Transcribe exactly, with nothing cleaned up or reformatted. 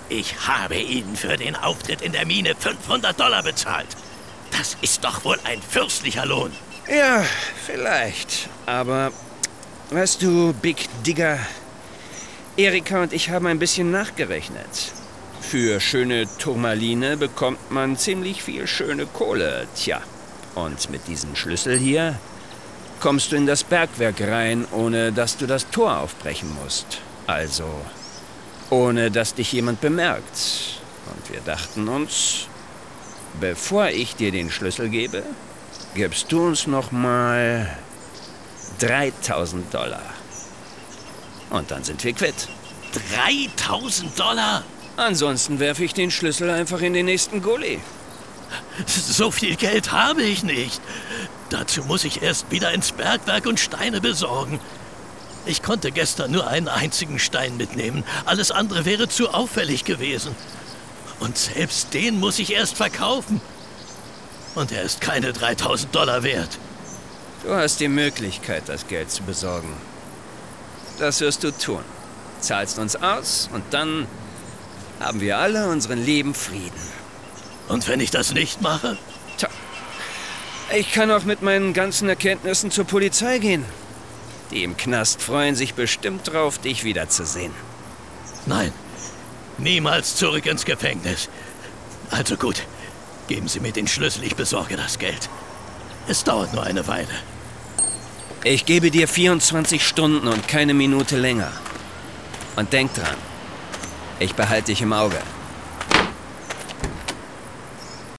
Ich habe Ihnen für den Auftritt in der Mine fünfhundert Dollar bezahlt. Das ist doch wohl ein fürstlicher Lohn. Ja, vielleicht. Aber, weißt du, Big Digger, Erika und ich haben ein bisschen nachgerechnet. Für schöne Turmaline bekommt man ziemlich viel schöne Kohle, tja. Und mit diesem Schlüssel hier kommst du in das Bergwerk rein, ohne dass du das Tor aufbrechen musst. Also, ohne dass dich jemand bemerkt. Und wir dachten uns, bevor ich dir den Schlüssel gebe, gibst du uns noch mal dreitausend Dollar. Und dann sind wir quitt. dreitausend Dollar? Ansonsten werfe ich den Schlüssel einfach in den nächsten Gully. So viel Geld habe ich nicht. Dazu muss ich erst wieder ins Bergwerk und Steine besorgen. Ich konnte gestern nur einen einzigen Stein mitnehmen. Alles andere wäre zu auffällig gewesen. Und selbst den muss ich erst verkaufen. Und er ist keine dreitausend Dollar wert. Du hast die Möglichkeit, das Geld zu besorgen. Das wirst du tun. Zahlst uns aus und dann haben wir alle unseren lieben Frieden. Und wenn ich das nicht mache? Tja, ich kann auch mit meinen ganzen Erkenntnissen zur Polizei gehen. Die im Knast freuen sich bestimmt drauf, dich wiederzusehen. Nein, niemals zurück ins Gefängnis. Also gut, geben Sie mir den Schlüssel, ich besorge das Geld. Es dauert nur eine Weile. Ich gebe dir vierundzwanzig Stunden und keine Minute länger. Und denk dran, ich behalte dich im Auge.